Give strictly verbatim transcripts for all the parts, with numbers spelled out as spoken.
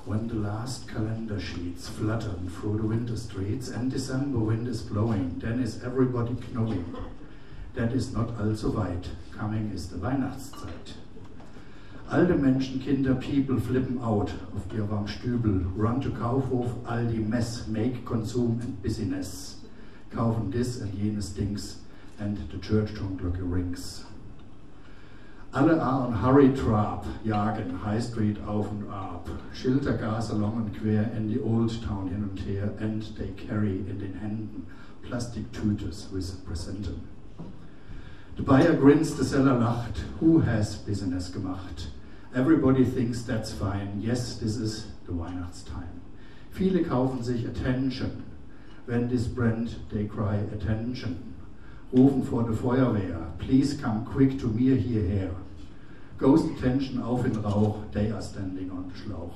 When the last calendar sheets fluttern through the winter streets and December wind is blowing, then is everybody knowing. That is not allzu weit. Coming is the Weihnachtszeit. Alte Menschen, Kinder, people flippen out of ihr warm Stübel, run to Kaufhof, Aldi, Mess, make, consume and busyness. Kaufen this and jenes Dings, and the church Glocke rings. Alle are on hurry trap, jagen High Street auf und ab, Schildergasse long und quer in die Old Town hin und her, and they carry in den Händen Plastiktütes with Presenten. The buyer grins, the seller lacht, who has business gemacht? Everybody thinks that's fine, yes, this is the Weihnachtstime. Viele kaufen sich attention, when this brand they cry attention. Rufen vor der Feuerwehr, please come quick to mir hierher. Ghost attention auf in Rauch, they are standing on the Schlauch.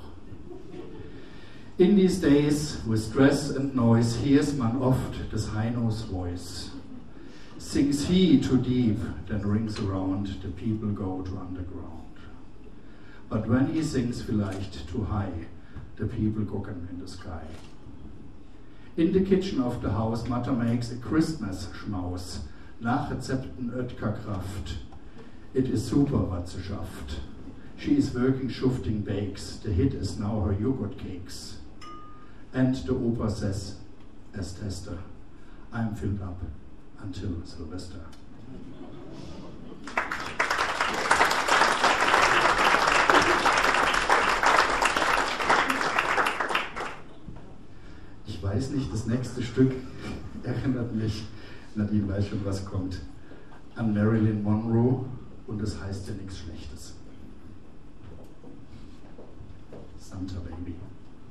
In these days, with stress and noise, hears man oft des Heinos voice. Sings he too deep, then rings around, the people go to underground. But when he sings vielleicht too high, the people gucken in the sky. In the kitchen of the house, Mutter makes a Christmas schmaus, nach Rezepten Oetker Kraft. It is super what sie schafft. She is working shufting bakes, the hit is now her yogurt cakes. And the Opa says, as tester, I'm filled up until Silvester. Ich weiß nicht, das nächste Stück erinnert mich, Nadine weiß schon, was kommt, an Marilyn Monroe und es heißt ja nichts Schlechtes. Santa Baby.